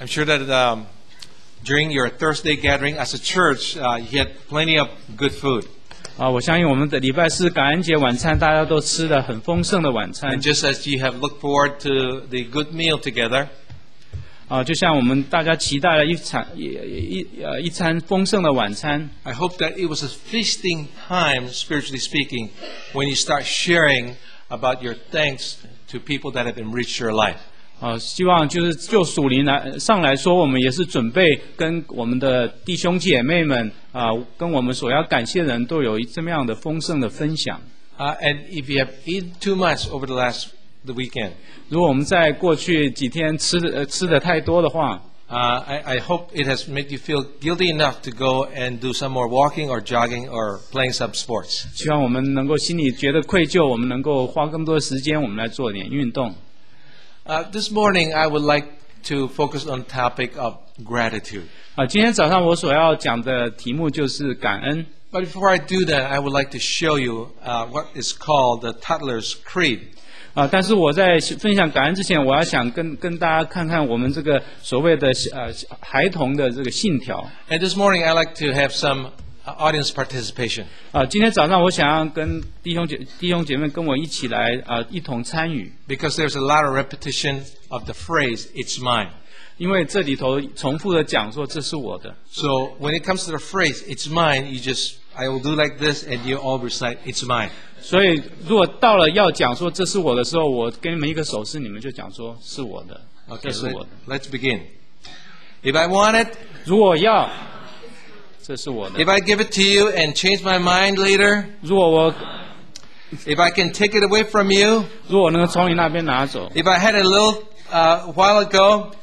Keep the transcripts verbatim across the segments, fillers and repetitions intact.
I'm sure that um, during your Thursday gathering as a church, uh, you had plenty of good food. 啊，我相信我们的礼拜四感恩节晚餐，大家都吃了很丰盛的晚餐。 And just as you have looked forward to the good meal together, 啊，就像我们大家期待了一餐一一呃一餐丰盛的晚餐。 I hope that it was a feasting time, spiritually speaking, when you start sharing about your thanks to people that have enriched your life. 啊，希望就是就属灵来上来说，我们也是准备跟我们的弟兄姐妹们啊，跟我们所要感谢的人都有这么样的丰盛的分享。 Uh, and if you have eaten too much over the last the weekend, 如果我们在过去几天吃的、呃、吃的太多的话， uh, I, I hope it has made you feel guilty enough to go and do some more walking or jogging or playing some sports. 希望我们能够心里觉得愧疚，我们能够花更多的时间，我们来做点运动。 Uh, this morning, I would like to focus on the topic of gratitude. 啊，今天早上我所要讲的题目就是感恩。 But before I do that, I would like to show you uh, what is called the Toddler's Creed. 啊，但是我在分享感恩之前，我要想跟跟大家看看我们这个所谓的呃孩童的这个信条。 And this morning, I'd like to have some uh, audience participation. 啊，今天早上我想要跟弟兄姐弟兄姐妹跟我一起来啊一同参与， Because there's a lot of repetition of the phrase, it's mine. 因为这里头重复的讲说这是我的。 So when it comes to the phrase, it's mine, you just, I will do like this, and you all recite, it's mine. 所以如果到了要讲说这是我的时候，我给你们一个手势，你们就讲说是我的， Okay, 这是 let, 我的。 let's begin. If I want it, 如果要，这是我的。 if I give it to you and change my mind later, 如果我 if I can take it away from you, 如果能够从你那边拿走， if I had a little uh, while ago,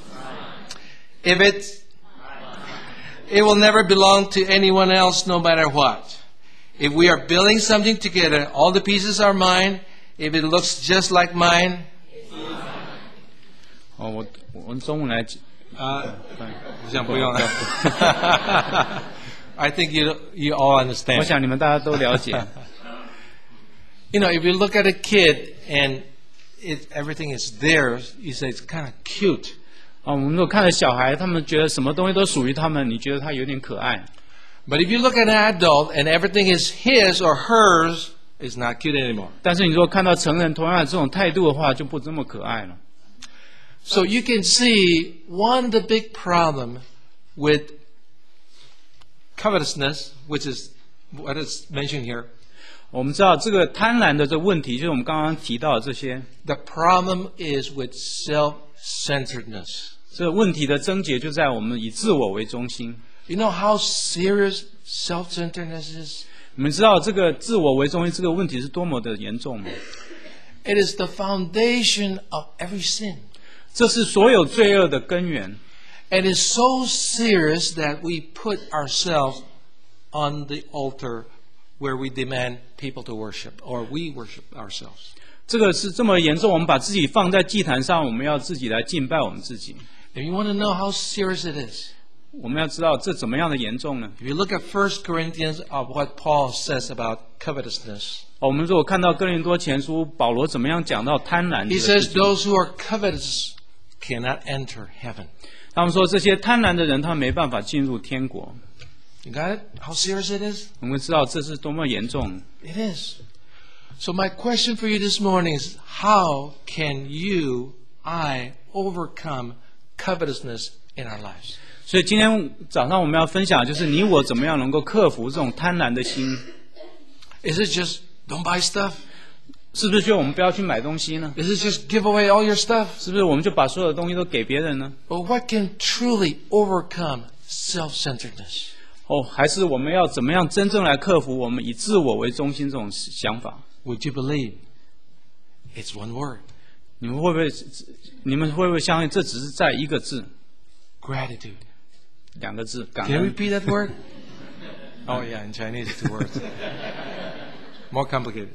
if it's, it will never belong to anyone else no matter what. If we are building something together, all the pieces are mine. If it looks just like mine, 哦，我我们中午来， uh, 这样不用了。I think you you all 我 understand. 想你们大家都了解。 You know, if you look at a kid and it, everything is theirs, you say it's kind of cute. 啊，我们如果看着小孩，他们觉得什么东西都属于他们，你觉得他有点可爱。 But if you look at an adult and everything is his or hers, it's not cute anymore. 但是你如果看到成人同样的这种态度的话，就不这么可爱了。 So you can see one of the big problem with covetousness, which is what is mentioned here. 我们知道这个贪婪的这个问题，就是我们刚刚提到的这些。 The problem is with self-centeredness. 这个问题的症结就在我们以自我为中心。 You know how serious self-centeredness is? 你们知道这个自我为中心这个问题是多么的严重吗？ It is the foundation of every sin. 这是所有罪恶的根源。 And it's so serious that we put ourselves on the altar where we demand people to worship, or we worship ourselves. 这个是这么严重，我们把自己放在祭坛上，我们要自己来敬拜我们自己。 If you want to know how serious it is, 我们要知道这怎么样的严重呢？ if you look at First Corinthians of what Paul says about covetousness, 我们如果看到哥林多前书，保罗怎么样讲到贪婪 he 这个 says 事情？ those who are covetous cannot enter heaven. 他们说这些贪婪的人，他没办法进入天国。 You got it? How serious it is? 我们知道这是多么严重。 It is. So my question for you this morning is, how can you, I, overcome covetousness in our lives? 所以今天早上我们要分享，就是你我怎么样能够克服这种贪婪的心？ Is it just don't buy stuff? 是不是就我们不要去买东西呢？ Is it just give away all your stuff? 是不是我们就把所有的东西都给别人呢？ But what can truly overcome self-centeredness? 哦，还是我们要怎么样真正来克服我们以自我为中心这种想法？ Would you believe it's one word? 你们会不会？你们会不会相信这只是在一个字， Gratitude. 两个字？感 Can you 恩。 repeat that word? Oh yeah, in Chinese it's two words. More complicated.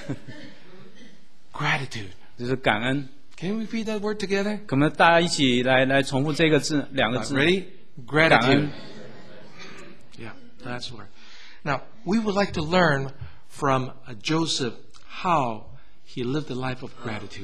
Gratitude. 就是感恩。 Can you repeat that word together? 可能大家一起来来重复这个字，两个 Uh, 字。 ready? 感恩 Gratitude.。Yeah, that's the word. Now, we would like to learn from uh, Joseph how he lived a life of gratitude.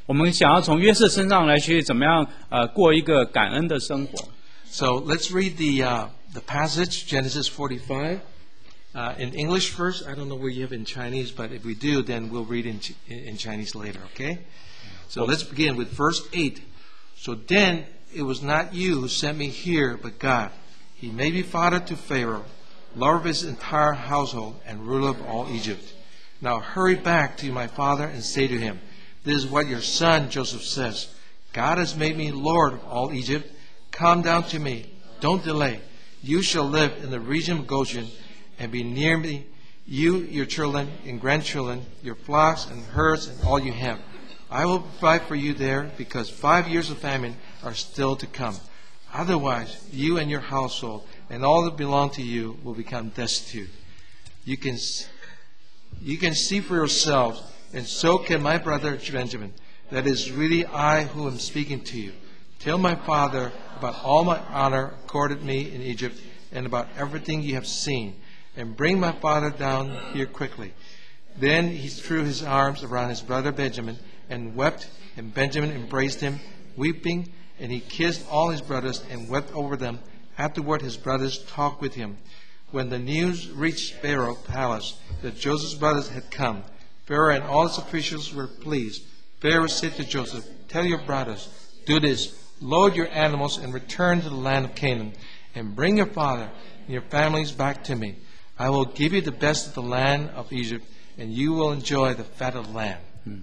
我们想要从约瑟身上来学习怎么样呃过一个感恩的生活。 So let's read the uh, the passage, Genesis forty-five, uh, in English first. I don't know where you have in Chinese, but if we do, then we'll read in, in Chinese later, okay? So let's begin with verse eight. So then it was not you who sent me here, but God. He made me father to Pharaoh, lord of his entire household, and ruler of all Egypt. Now hurry back to my father and say to him, this is what your son Joseph says. God has made me lord of all Egypt. Come down to me. Don't delay. You shall live in the region of Goshen and be near me, you, your children and grandchildren, your flocks and herds and all you have. I will provide for you there because five years of famine are still to come. Otherwise, you and your household and all that belong to you will become destitute. You can, you can see for yourselves, and so can my brother Benjamin, that it is really I who am speaking to you. Tell my father about all my honor accorded me in Egypt and about everything you have seen, and bring my father down here quickly. Then he threw his arms around his brother Benjamin and wept, and Benjamin embraced him, weeping, and he kissed all his brothers and wept over them. Afterward his brothers talked with him. When the news reached Pharaoh's palace that Joseph's brothers had come, Pharaoh and all his officials were pleased. Pharaoh said to Joseph, tell your brothers, do this, load your animals and return to the land of Canaan, and bring your father and your families back to me. I will give you the best of the land of Egypt, and you will enjoy the fat of the land. Hmm.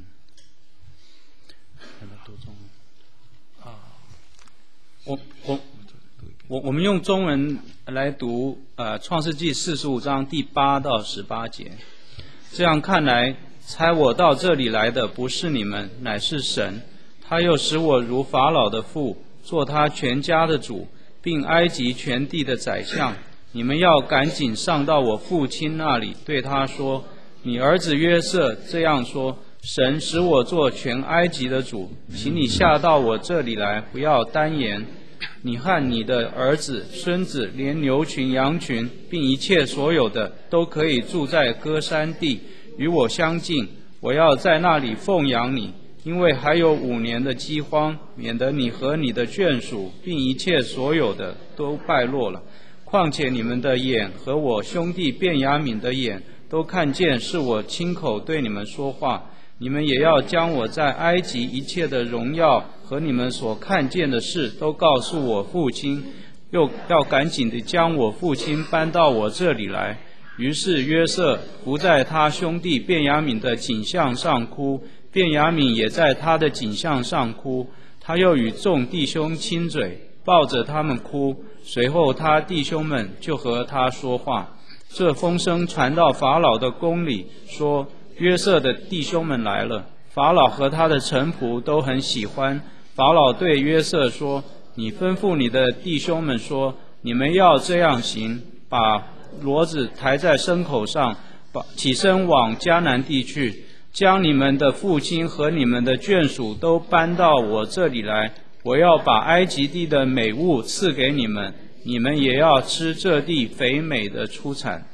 我我我我们用中文来读呃创世纪四十五章第八到十八节。这样看来，差我到这里来的不是你们，乃是神。他又使我如法老的父，做他全家的主，并埃及全地的宰相。你们要赶紧上到我父亲那里，对他说：你儿子约瑟这样说。神使我做全埃及的主，请你下到我这里来，不要单言。你和你的儿子、孙子，连牛群、羊群，并一切所有的，都可以住在歌山地，与我相近。我要在那里奉养你，因为还有五年的饥荒，免得你和你的眷属，并一切所有的都败落了。况且你们的眼和我兄弟便雅悯的眼，都看见是我亲口对你们说话。你们也要将我在埃及一切的荣耀和你们所看见的事都告诉我父亲，又要赶紧地将我父亲搬到我这里来。于是约瑟伏在他兄弟便雅悯的颈项上哭，便雅悯也在他的颈项上哭。他又与众弟兄亲嘴，抱着他们哭。随后他弟兄们就和他说话。这风声传到法老的宫里，说约瑟的弟兄们来了。法老和他的臣仆都很喜欢。法老对约瑟说：你吩咐你的弟兄们说，你们要这样行，把骡子抬在牲口上，起身往迦南地去，将你们的父亲和你们的眷属都搬到我这里来。我要把埃及地的美物赐给你们，你们也要吃这地肥美的出产。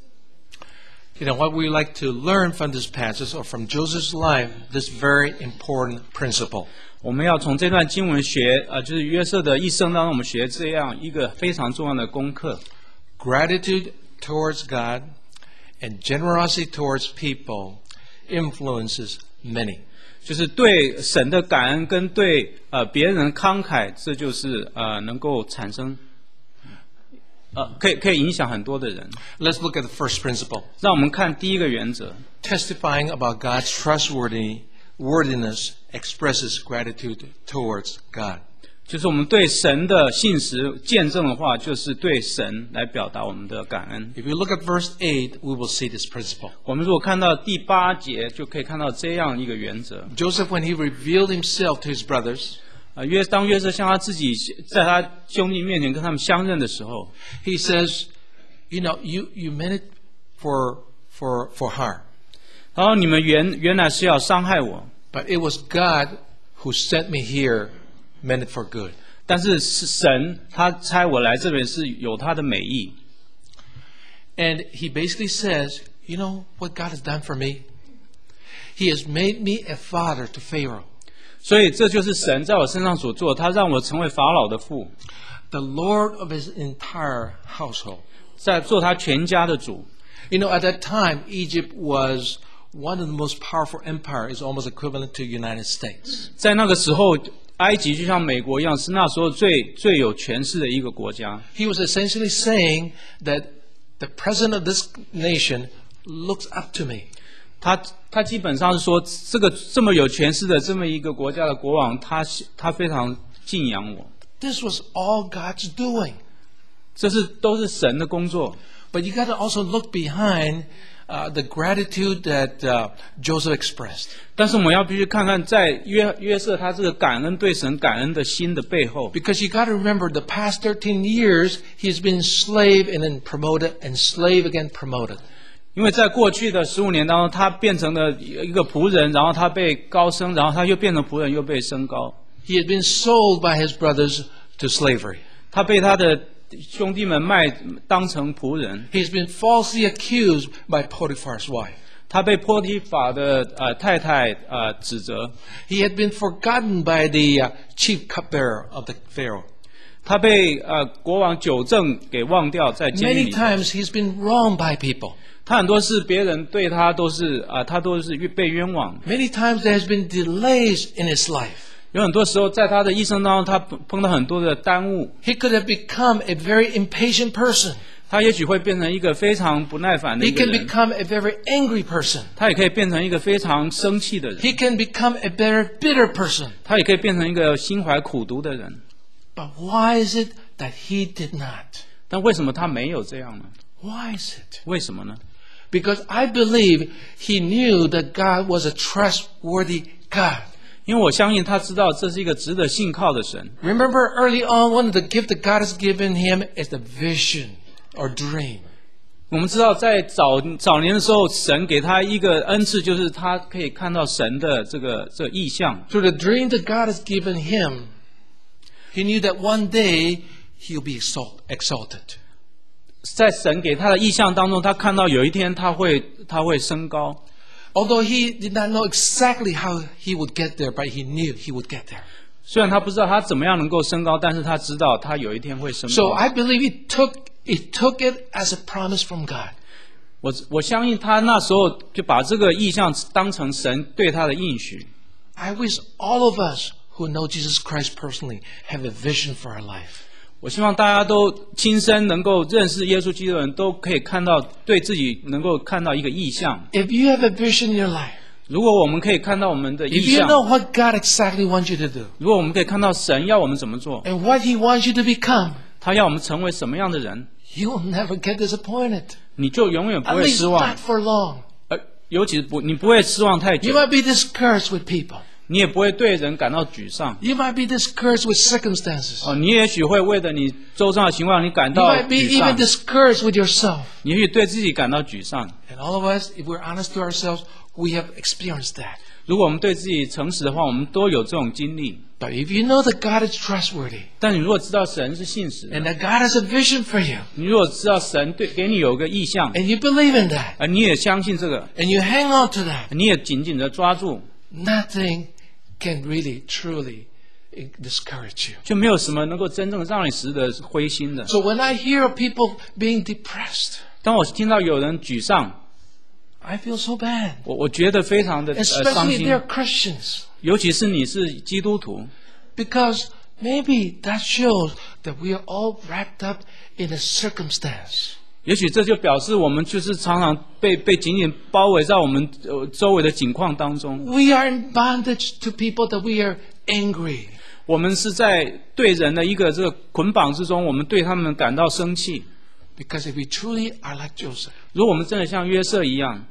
You know, what we like to learn from this passage or from Joseph's life, this very important principle. 我们要从这段经文学，呃，就是约瑟的一生当中，我们学这样一个非常重要的功课。 Gratitude towards God and generosity towards people influences many. 就是对神的感恩跟对呃别人的慷慨，这就是呃能够产生。呃，可以可以影响很多的人。 Let's look at the first principle. 让我们看第一个原则。 Testifying about God's trustworthy worthiness expresses gratitude towards God. 就是我们对神的信实见证的话，就是对神来表达我们的感恩。 If you look at verse eight, we will see this principle. 我们如果看到第八节，就可以看到这样一个原则。 Joseph, when he revealed himself to his brothers, 啊，约当约瑟向他自己在他兄弟面前跟他们相认的时候 he says, "You know, you you meant it for for for harm, 然后你们原原来是要伤害我， but it was God who sent me here, meant it for good." 但是是神他差我来这边是有他的美意。 And he basically says, "You know what God has done for me? He has made me a father to Pharaoh." 所以这就是神在我身上所做，他让我成为法老的父， the Lord of his entire household. 在做他全家的主。 You know, at that time, Egypt was one of the most powerful empires, is almost equivalent to the United States. 在那个时候，埃及就像美国一样，是那时候最最有权势的一个国家。 He was essentially saying that the president of this nation looks up to me. 他他基本上是说，这个这么有权势的这么一个国家的国王，他他非常敬仰我。 This was all God's doing. 这是都是神的工作。 But you got to also look behind uh, the gratitude that uh, Joseph expressed. 但是我们要必须看看，在约约瑟他这个感恩对神感恩的心的背后， Because you got to remember, the past thirteen years, he's been slave and then promoted, and slave again promoted. 因为在过去的十五年当中，他变成了一个仆人，然后他被高升，然后他又变成仆人，又被升高。 He had been sold by his brothers to slavery. 他被他的兄弟们卖当成仆人， He's been falsely accused by Potiphar's wife. 他被波提法的呃太太呃指责， He had been forgotten by the uh, chief cupbearer of the Pharaoh. 他被呃国王纠正给忘掉，在监狱 Many 里。 times he's been wronged by people. 他很多事别人对他都是啊、呃，他都是被冤枉。 Many times there has been delays in his life. 有很多时候在他的一生当中，他碰到很多的耽误， He could have become a very impatient person. 他也许会变成一个非常不耐烦的 He 一个 can 人， become a very angry person. 他也可以变成一个非常生气的人， He can become a very bitter person. 他也可以变成一个心怀苦毒的人。 But why is it that he did not? 但为什么他没有这样呢？ Why is it? 为什么呢？ Because I believe he knew that God was a trustworthy God. 因为我相信他知道这是一个值得信靠的神。 Remember early on, one of the gifts that God has given him is the vision or dream. 我们知道，在早早年的时候，神给他一个恩赐，就是他可以看到神的这个这个意象。 Through the dream that God has given him, he knew that one day he'll be exalt- exalted. 在神给他的意象当中，他看到有一天他会他会升高。 Although he did not know exactly how he would get there, but he knew he would get there. 虽然他不知道他怎么样能够升高，但是他知道他有一天会升 So 高。 I believe he took, he took it as a promise from God. 我我相信他那时候就把这个意象当成神对他的应许。 I wish all of us who know Jesus Christ personally have a vision for our life. 我希望大家都亲身能够认识耶稣基督的人，都可以看到对自己能够看到一个意象。 If you have a vision in your life, 如果我们可以看到我们的 if 意 you 象， know what God exactly wants you to do, 如果我们可以看到神要我们怎么做， and what he wants you to become, 他要我们成为什么样的人， you will never get disappointed. 你就永远不 At 会 least 失望 not。for long. 呃，尤其不，你不会失望太 You 久， might be discouraged with people. 你也不会对人感到沮丧。 You might be discouraged with circumstances. 哦，你也许会为了你周遭的情况，你感 You 到 might be 沮 even 丧， discouraged with yourself. 你也许对自己感到沮丧。 And all of us, if we're honest to ourselves, we have experienced that. 如果我们对自己诚实的话，我们都有这种经历。 But if you know that God is trustworthy 但你如果知道神是信实的， and that God has a vision for you, 你如果知道神对给你有个意向， and you believe in that, 而你也相信这个， and you hang on to that, 你也紧紧的抓住， nothing can really, truly discourage you. 就没有什么能够真正让你使得灰心的。 So when I hear of people being depressed, 当我听到有人沮丧， I feel so bad. 我我觉得非常的呃伤 Especially if 心， they're Christians. 尤其是你是基督徒， Because maybe that shows that we are all wrapped up in a circumstance. 也许这就表示我们就是常常被被紧紧包围在我们呃周围的境况当中。 We are in bondage to people that we are angry. 我们是在对人的一个这个捆绑之中，我们对他们感到生气。 Because if we truly are like Joseph, 如果我们真的像约瑟一样，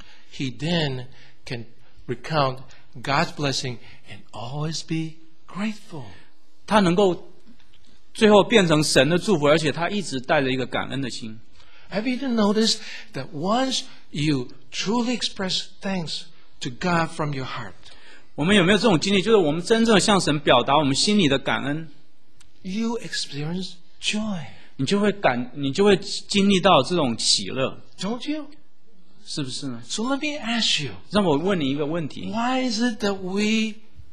he then can recount God's blessing and always be grateful. 他能够最后变成神的祝福，而且他一直带着一个感恩的心。 Have you noticed that once you truly express thanks to God from your heart, 我们有没有这种经历？就是我们真正向神表达我们心里的感恩， you experience joy, 你就会感，你就会经历到这种喜乐， don't you? 是不是呢？ So let me ask you, 让我问你一个问题： why is it that we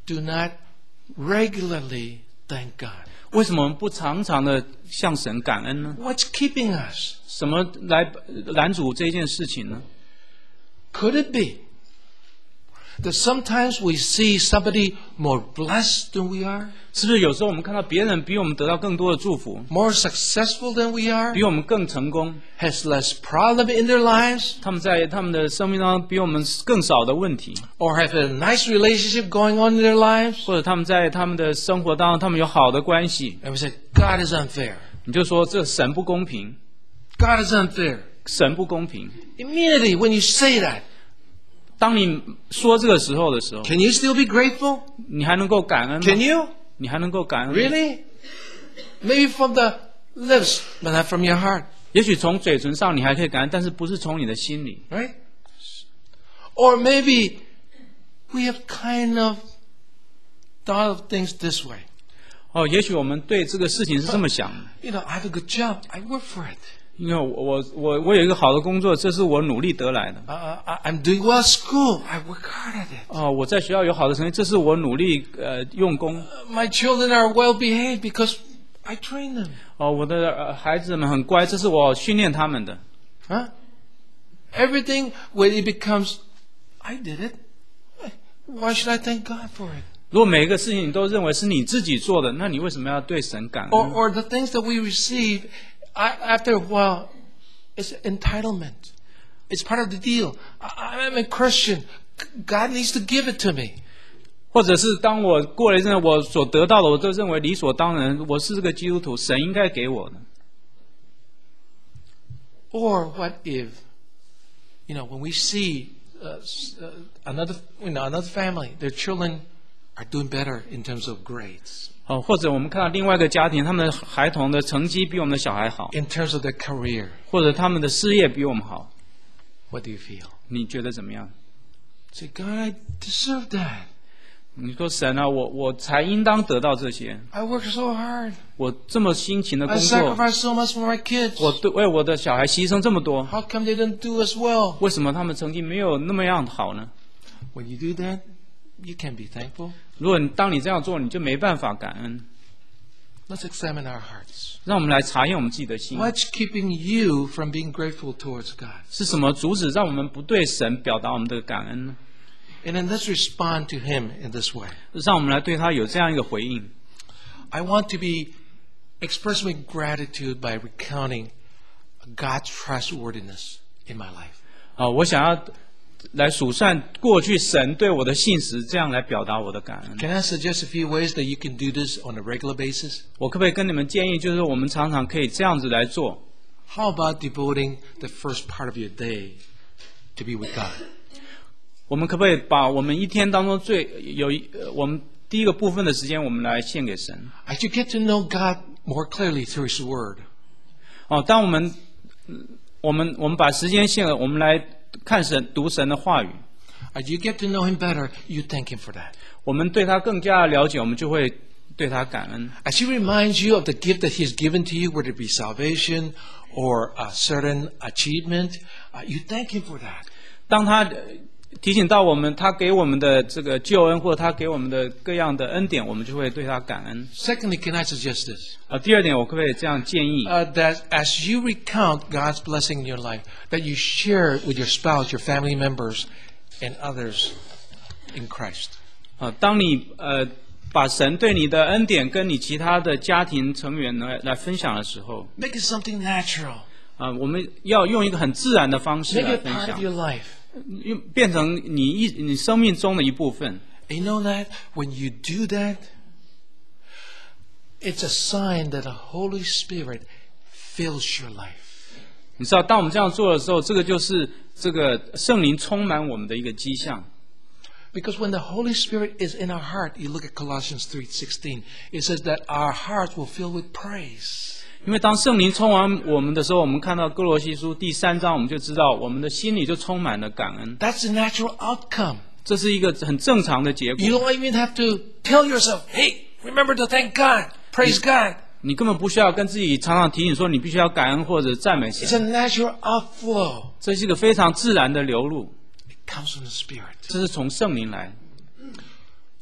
do not regularly thank God? 为什么我们不常常的向神感恩呢？ What's keeping us? 什么来拦阻这件事情呢？ Could it be that sometimes we see somebody more blessed than we are, 是不是有时候我们看到别人比我们得到更多的祝福， more successful than we are, 比我们更成功， has less problem in their lives, 他们在他们的生命当中比我们更少的问题， or have a nice relationship going on in their lives? 或者他们在他们的生活当中他们有好的关系， And we say, God is unfair. 你就说这神不公平， God is unfair. 神不公平。 Immediately when you say that, 当你说这个时候的时候， can you still be grateful? 你还能够感恩吗？ Can you? 你还能够感恩吗？ Really? Maybe from the lips, but not from your heart, 也许从嘴唇上你还可以感恩，但是不是从你的心里。 right? Or maybe we have kind of thought of things this way. 哦，也许我们对这个事情是这么想的， You know, I have a good job. I work for it. 因为我我我我有一个好的工作，这是我努力得来的。 Uh, I- I'm doing well at school. I work hard at it. 哦，我在学校有好的成绩，这是我努力呃用功。 Uh, My children are well behaved because I train them. 哦，我的呃孩子们很乖，这是我训练他们的。 Huh? Everything, when it becomes, I did it. Why should I thank God for it? 如果每一个事情你都认为是你自己做的，那你为什么要对神感 Or, 恩？ or the things that we receive, I, after a while, it's entitlement. It's part of the deal. I, I'm a Christian. God needs to give it to me. 或者是当我过了一阵，我所得到的，我都认为理所当然，我是这个基督徒，神应该给我的。 Or what if, you know, when we see uh, s- uh, another, you know, another family, their children are doing better in terms of grades, 哦，或者我们看到另外一个家庭，他们的孩童的成绩比我们的小孩好， in terms of their career. 或者他们的事业比我们好， What do you feel? 你觉得怎么样？ Say, God, I deserve that. 你说神啊，我我才应当得到这些， I work so hard. 我这么辛勤的 I 工作， sacrifice so much for my kids. 我对为我的小孩牺牲这么多， How come they didn't do as well? 为什么他们成绩没有那么样好呢？ When you do that, you can be thankful. 如果你当你这样做，你就没办法感恩。 Let's examine our hearts. 让我们来查验我们自己的心， What's keeping you from being grateful towards God? 是什么阻止让我们不对神表达我们的感恩呢？ And then let's respond to Him in this way. 让我们来对他有这样一个回应。 I want to be expressing my gratitude by recounting God's trustworthiness in my life. 啊，我想要来数算过去神对我的信实，这样来表达我的感恩。 Can I suggest a few ways that you can do this on a regular basis? 我可不可以跟你们建议，就是我们常常可以这样子来做？ How about devoting the first part of your day to be with God? 我们可不可以把我们一天当中最有一呃我们第一个部分的时间，我们来献给神？ As you get to know God more clearly through His Word, 哦，当我们我们我们把时间献了，我们来看神读神的话语， as you get to know Him better, you thank Him for that. 我们对他更加的了解，我们就会对他感恩。 As He reminds you of the gift that He has given to you, whether it be salvation or a certain achievement, uh, you thank Him for that. 当他呃提醒到我们，他给我们的这个救恩，或者他给我们的各样的恩典，我们就会对他感恩。 Secondly, can I suggest this? 啊，第二点，我可不可以这样建议？ Uh, that as you recount God's blessing in your life, that you share it with your spouse, your family members, and others in Christ. 啊，当你呃把神对你的恩典跟你其他的家庭成员来来分享的时候， Make it something natural. 啊，我们要用一个很自然的方式 Make 来 it 分 part 享 of，your life. 用变成你一你生命中的一部分。 And you know that when you do that, it's a sign that the Holy Spirit fills your life. 你知道，当我们这样做的时候，这个就是这个圣灵充满我们的一个迹象。 Because when the Holy Spirit is in our heart, you look at Colossians three sixteen, it says that our hearts will fill with praise. 因为当圣灵充满我们的时候，我们看到哥罗西书第三章，我们就知道我们的心里就充满了感恩。 That's the natural outcome. 这是一个很正常的结果。 You don't even have to tell yourself, hey, remember to thank God, praise God. 你根本不需要跟自己常常提醒说，你必须要感恩或者赞美 It's 神。 a natural outflow. 这是一个非常自然的流露， It comes from the Spirit. 这是从圣灵来。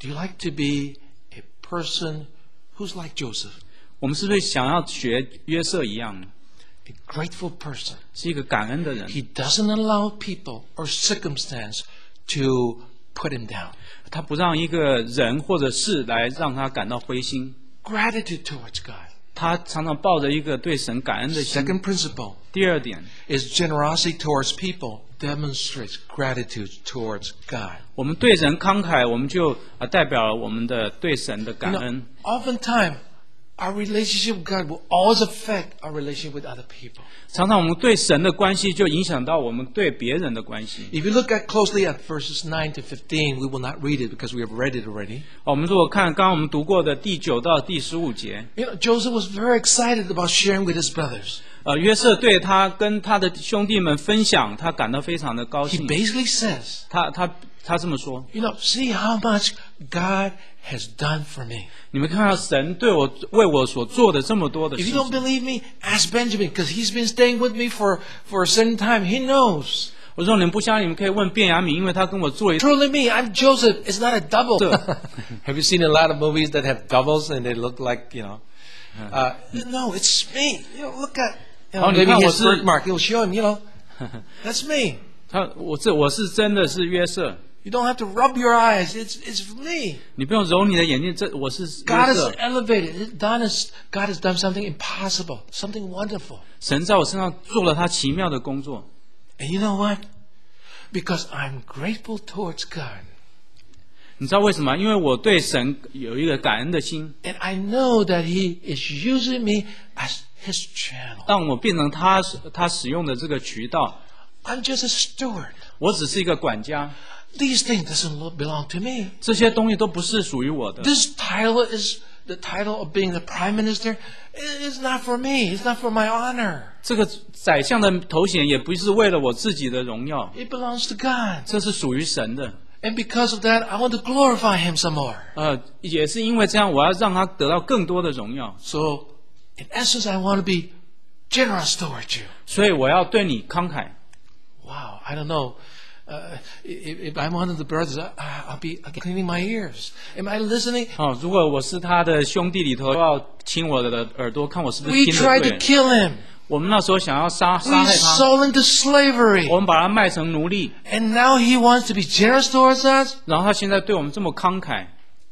Do you like to be a person who's like Joseph? 我们是不是想要学约瑟一样呢？ A grateful person. 是一个感恩的人， He doesn't allow people or circumstance to put him down. 他不让一个人或者事来让他感到灰心。 Gratitude towards God. 他常常抱着一个对神感恩的心。 Second principle 第二点， is generosity towards people demonstrates gratitude towards God. 我们对人慷慨，我们就啊代表了我们的对神的 You 感 know, 恩。 oftentimes, our relationship with God will always affect our relationship with other people. 常常我们对神的关系就影响到我们对别人的关系。 If you look at closely at verses nine to fifteen, we will not read it because we have read it already. 我们如果看刚刚我们读过的第九到第十五节， You know, Joseph was very excited about sharing with his brothers. 呃，约瑟对他跟他的兄弟们分享，他感到非常的高 He 兴。 basically says, 他他他这么说， you know, see how much God has done for me. 你们看到神对我为我所做的这么多的 If 事 you don't 情。 believe me, ask Benjamin because he's been staying with me for, for a certain time. He knows. 我说你们不相信，你们可以问卞雅敏，因为他跟我做一 Truly me, I'm Joseph. It's not a double. Have you seen a lot of movies that have doubles and they look like, you know? Uh, no, it's me. You know, look at, you know, Oh, maybe 你看我 his 是- birthmark. It will show him, you know. That's me. 他我这我是真的是约瑟， You don't have to rub your eyes. It's, it's me. 你不用揉你的眼睛，这我是 God 约 has 瑟。 elevated. God has, God has done something impossible, something wonderful. 神在我身上做了他奇妙的工作。 And you know what? Because I'm grateful towards God. 你知道为什么？因为我对神有一个感恩的心， And I know that He is using me as His channel. 让我变成他他使用的这个渠道。 I'm just a steward. 我只是一个管家， These things doesn't lo- belong to me. 这些东西都不是属于我的。 This title is the title of being the prime minister. It is not for me. It's not for my honor. 这个宰相的头衔也不是为了我自己的荣耀， It belongs to God. 这是属于神的。 And because of that, I want to glorify Him some more. 呃，也是因为这样，我要让他得到更多的荣耀， So, in essence, I want to be generous towards you. 所以我要对你慷慨。 Wow, I don't know. Uh, if, if I'm one of the brothers, I, I'll be I'll be cleaning my ears. Am I listening? 哦，如果我是他的兄弟里头，要亲我的耳朵，看我是不是 We 听得 tried 对 to。kill him. 我们那时候想要杀 We 杀害他， sold him to slavery. 我们把他卖成奴隶， And now he wants to be generous towards us? 然后他现在对我们这么慷慨，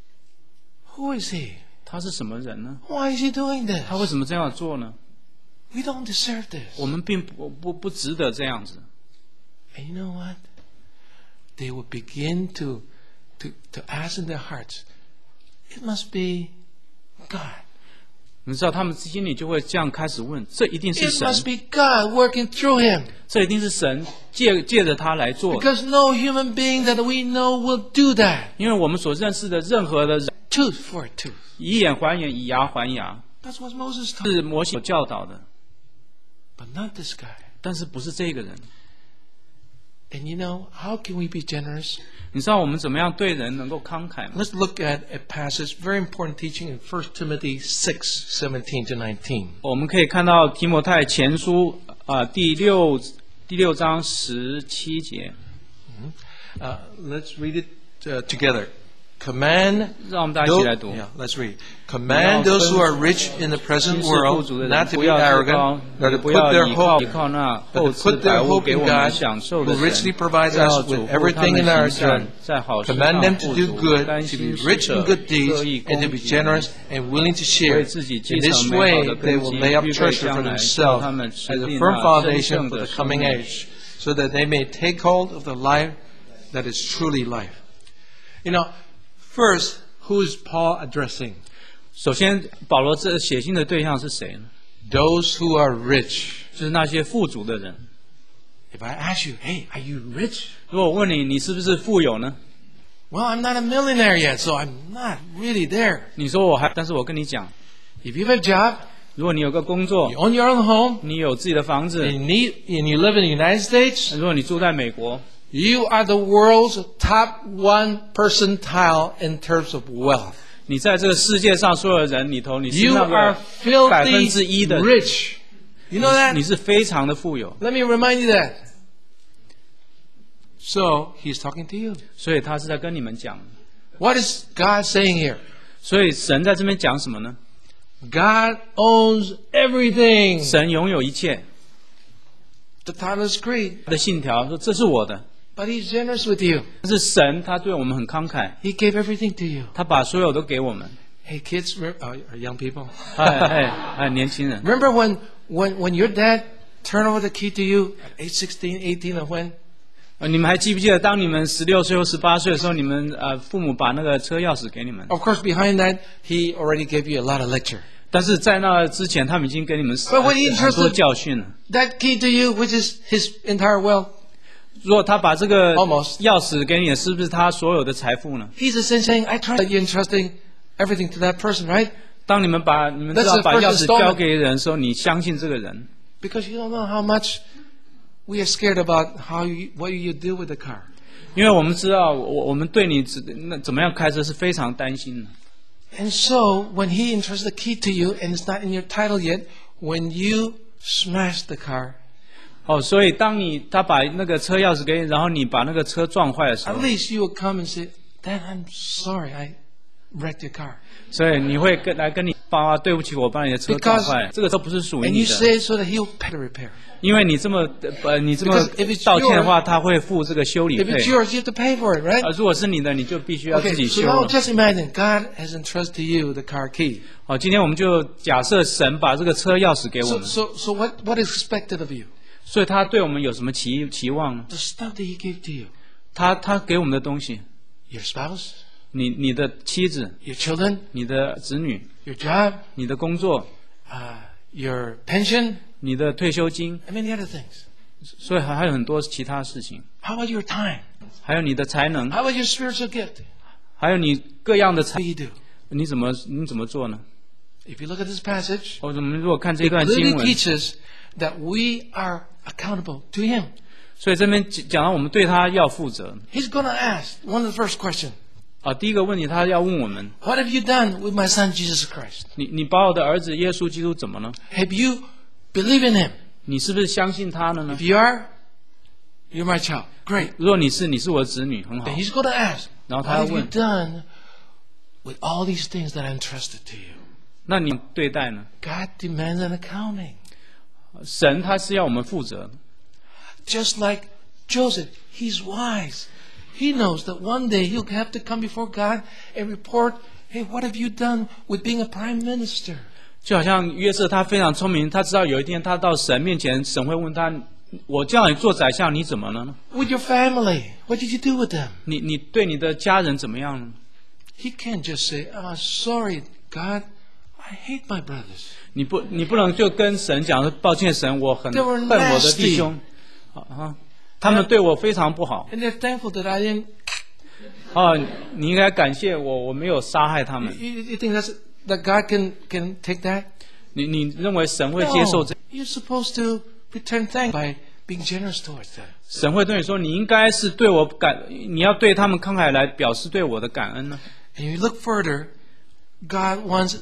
Who is he? 他是什么人呢？ Why is he doing this? 他为什么这样做呢？ We don't deserve this. 我们并不不不值得这样子。 And you know what? They will begin to, to, to ask in their hearts, it must be God. 你知道，他们心里就会这样开始问：这一定是 It 神， must be God working through him. 这一定是神借借着他来做的。 Because no human being that we know will do that. 因为我们所认识的任何的人， Tooth for a tooth. 以眼还眼，以牙还牙， That's what Moses taught. 是摩西所教导的， But not this guy. 但是不是这个人。 And you know, how can we be generous? 你知道我们怎么样对人能够慷慨吗？ Let's look at a passage, very important teaching in First Timothy six, seventeen to nineteen. 我们可以看到提摩太前书啊、呃第六第六章十七节， Uh, let's read it uh, together. Command 让我们大家一起来 those, 读。 yeah, let's read. Command those who are rich in the 心 present 是富 world 足的 not 人， to 不 be 要自 arrogant, 高， nor 也 to 不 put 要 their 依靠 hope, 依靠那 but 厚 to 赐 put 百 their 物 hope 给 in 我们 God, 享受的 who 神， richly provides 要 us 嘱 with 咐他 everything 们 in our 行善 turn. 在好事 Command 上 them to 富 do 足， good, 甘 to 心 be 施 rich 舍 in good 乐 deeds, 意 and to 供 be 给， generous and willing to share. 为自己 In 继承 this 美好 way, 的 they 根 will 基， lay up 预备 treasure 将 for 来，叫 themselves 他们 as 持 a 定 firm 那真 foundation 正 for 的 the 生 coming 命。 age, so that they may take hold of the life that is truly life. You know, first, who is Paul addressing? 首先，保罗这写信的对象是谁呢？ Those who are rich. 就是那些富足的人。 If I ask you, hey, are you rich? 如果我问你，你是不是富有呢？ Well, I'm not a millionaire yet, so I'm not really there. 你说我还，但是我跟你讲， If you have a job, 如果你有个工作 you，own your own home, 你有自己的房子 and，you, need, and you live in the United States, 如果你住在美国， you are the world's top one percentile in terms of wealth. 你在这个世界上所有人里头，你是 You 那 are 个百分之一 filthy 的， rich. You know that? 你是非常的富有。 Let me remind you that. So, he's talking to you. 所以他是在跟你们讲， What is God saying here? 所以神在这边讲什么呢？ God owns everything. 神拥有一切。 The Thomas Creed. 他的信条说这是我的， But He's generous with you. 但是神他对我们很慷慨， He gave everything to you. 他把所有都给我们。 Hey, kids, re- uh, or young people. 哎哎哎，年轻人， Remember when, when, when your dad turned over the key to you at age sixteen, eighteen, or when? 呃你们还记不记得，当你们十六岁或十八岁的时候，你们呃父母把那个车钥匙给你们？ Of course, behind that, He already gave you a lot of lecture. 但是在那之前，他们已经给你们 But when he 很多 entrusted 教训了。 that key to you, which is His entire wealth, 如果他把这个 Almost 钥匙给你，是不是他所有的财富呢？ He's essentially saying, I trust that you're entrusting everything to that person, right? 当你们把你们知 That's 道 the 把 first 钥匙 installment. 交给人的时候，你相信这个人， Because you don't know how much we are scared about how you, what you do with the car. 因为我们知道，我我们对你怎那怎么样开车是非常担心的。 And so, when He entrusts the key to you, and it's not in your title yet, when you smash the car, 哦，所以当你他把那个车钥匙给你，然后你把那个车撞坏的时 at 候， least you will come and say, Dad, I'm sorry I wrecked your car. 所以你会跟来跟你爸爸，对不起，我把你的车撞 Because- 坏，这个车不是属于 And 你 you 的。 say it so that He'll pay the repair. 因为你这么呃，你这么 Because if it's 道歉的话，他会付这个修理 If 费 it's。yours, you have to pay for it, right? 啊，如果是你的，你就必须要自 Okay, 己 so 修 now 了。 just imagine God has entrusted to you the car key. 好，今天我们就假设神把这个车钥匙给我 So, 们， so, so what, what is expected of you? 所以他对我们有什么期期望呢？ The stuff that He gave to you. 他他给我们的东西， Your spouse, 你你的妻子、 your children, 你的子女、 your job, 你的工作、 uh, your pension, 你的退休金， and many other things. 所以还还有很多其他事情， How about your time? 还有你的才能， How about your spiritual gift? 还有你各样的 What 才 do，you do? 你怎么你怎么做呢？ If you look at this passage, 我们如果看这 it 段经 clearly 文， teaches that we are accountable to Him. 所以这边讲到我们对他要负责。 He's going to ask one of the first questions. 啊，第一个问题他要问我们， What have you done with my son Jesus Christ? 你你把我的儿子耶稣基督怎么了？ Have you believed in Him? 你是不是相信他了呢 If？you are, you're my child. Great. 如果你是，你是我的子女，很好 Then。He's going to ask, 然后 what 他要 have you 问， done with all these things that I entrusted to you? 那你对待呢？ God demands an accounting. 神他是要我们负责的， Just like Joseph, he's wise. He knows that one day he'll have to come before God and report, hey, what have you done with being a prime minister? 就好像约瑟他非常聪明，他知道有一天他到神面前，神会问他：我叫你做宰相，你怎么了呢？ With your family, what did you do with them? 你你对你的家人怎么样呢？ He can't just say, oh, sorry, God, I hate my brothers. 你不你不能就跟神讲说抱歉，神，我很 They were 恨我的弟兄，啊啊，他们对我非常不好 And they're thankful that I didn't. 啊，你应该感谢我，我没有杀害他们。 You, you think that's, that God can, can take that? 你你认为神会接受 No, 这？ you're supposed to return thanks by being generous towards them. 神会对你说，你应该是对我感，你要对他们慷慨来表示对我的感恩呢。 And you look further, God wants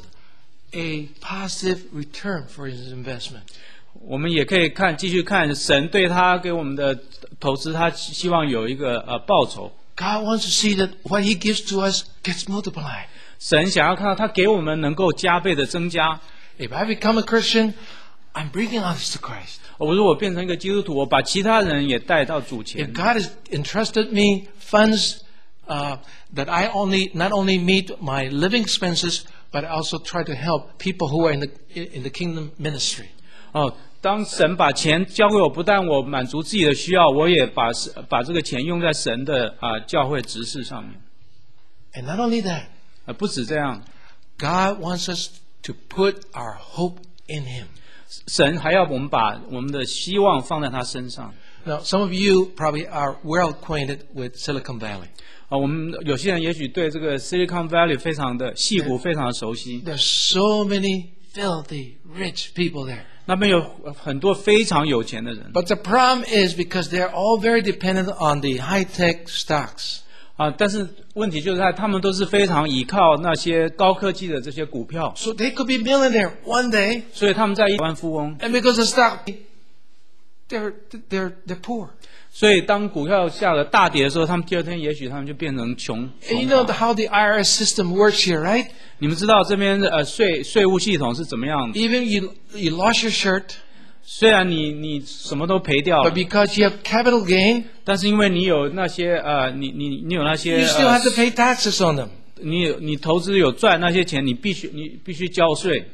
a positive return for His investment. 我们也可以看继续看神对他给我们的投资，他希望有一个呃报酬。 God wants to see that what He gives to us gets multiplied. 神想要看到他给我们能够加倍的增加。 If I become a Christian, I'm bringing others to Christ. 我如果变成一个基督徒，我把其他人也带到主前 If。God has entrusted me funds uh, that I only not only meet my living expenses, but I also try to help people who are in the in the kingdom ministry. 哦，当神把钱交给我，不但我满足自己的需要，我也把把这个钱用在神的啊、教会执事上面。 And not only that, 啊，不止这样， God wants us to put our hope in Him. 神还要我们把我们的希望放在他身上。 Now, some of you probably are well acquainted with Silicon Valley. 啊，我们有些人也许对这个 Silicon Valley 非常的戏骨非常的熟悉， There's so many filthy rich people there. 那边有很多非常有钱的人 But the problem is because they're all very dependent on the high-tech stocks. 啊，但是问题就是在他们都是非常依靠那些高科技的这些股票， So they could be millionaire one day, 所以他们在亿万富翁， and because the stock, they're they're they're poor. 所以当股票下了大跌的时候，他们第二天也许他们就变成穷。 And you 穷 know 乏 how the I R S system works here, right? 你们知道这边的呃税税务系统是怎么样的？ Even you you lost your shirt, 虽然你你什么都赔掉了 but，because you have capital gain, 但是因为你有那些呃，你你你有那些 you still 呃 have to pay taxes on them. 你有你投资有赚那些钱，你必须你必须交税。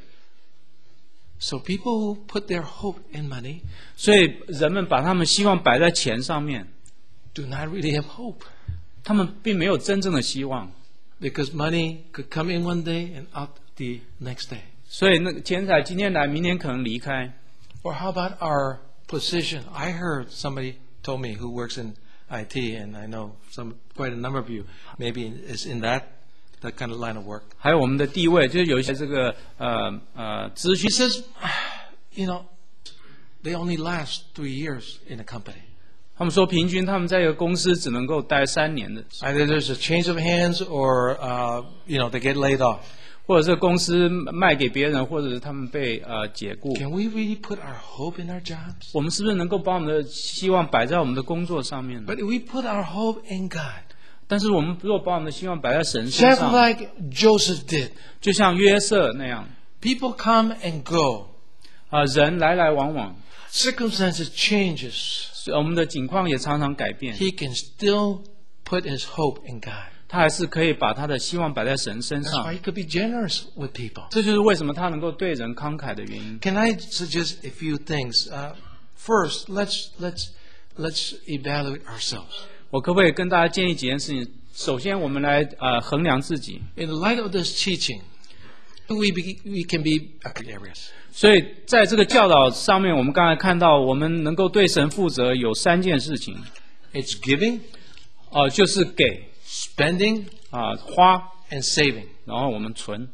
So people who put their hope in money 所以人们把他们希望摆在钱上面， do not really have hope, 他们并没有真正的希望。 because money could come in one day and out the next day. 所以那个钱财今天来，明天可能离开。 Or how about our position? I heard somebody told me who works in I T, and I know some quite a number of you maybe is in that that kind of line of work. 还有我们的地位，就是有一些这个呃呃资讯 He says, you know, they only last three years in a company. 他们说平均他们在一个公司只能够待三年的， Either there's a change of hands, or uh, you know, they get laid off. 或者是公司卖给别人，或者是他们被呃解雇。 Can we really put our hope in our jobs? 我们是不是能够把我们的希望摆在我们的工作上面呢？ But if we put our hope in God, 但是我们如果把我们的希望摆在神身 just 上， like Joseph did, 就像约瑟那样， people come and go, 啊、人来来往往， circumstances changes. 我们的境况也常常改变， He can still put his hope in God. 他还是可以把他的希望摆在神身 That's 上 why。he could be generous with people. 这就是为什么他能够对人慷慨的原因。 Can I suggest a few things? Uh, first, let's let's let's evaluate ourselves. 我可不可以跟大家建议几件事情？首先，我们来呃衡量自己。 In the light of this teaching, we be, we can be areas. 所以在这个教导上面，我们刚才看到，我们能够对神负责有三件事情， It's giving, 哦、就是给 spending, 啊、花， and saving. 然后我们存。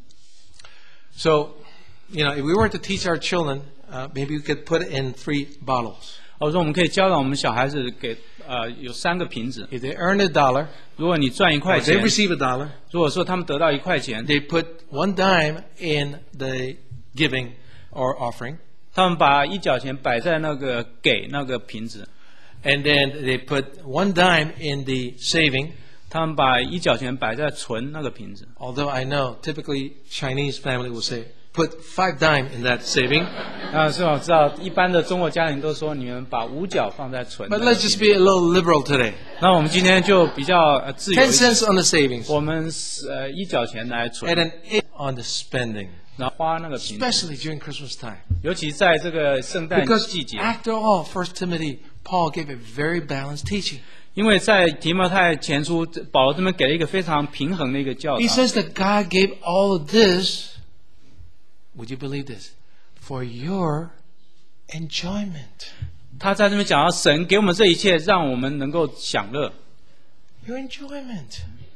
So, you know, if we were to teach our children, uh, maybe we could put it in three bottles. 我说我们可以教导我们小孩子给呃有三个瓶子。 If they earn a dollar, 如果你赚一 or 块 they 钱， receive a dollar, 如果说他们得到一块钱， they put one dime in the giving or offering, 他们把一角钱摆在那个给那个瓶子， and then they put one dime in the saving. 他们把一角钱摆在存那个瓶子。 Although I know typically Chinese family will say, put five dime in that saving. 啊，是吧？我知道一般的中国家庭都说你们把五角放在存那 But 个 let's 瓶 just 子。 be a little liberal today. 那我们今天就比较呃自由一 Ten 点， cents on the savings, 我们呃一角钱来存 and，an eight on the spending, 然后花那个瓶子， especially during Christmas time. 尤其在这个圣诞 Because 季节， after all, First Timothy, Paul gave a very balanced teaching. 因为在提摩太前书，保罗这边给了一个非常平衡的一个教导 He。says that God gave all of this, would you believe this? For your enjoyment. 他在这边讲到，神给我们这一切，让我们能够享乐。 Your enjoyment.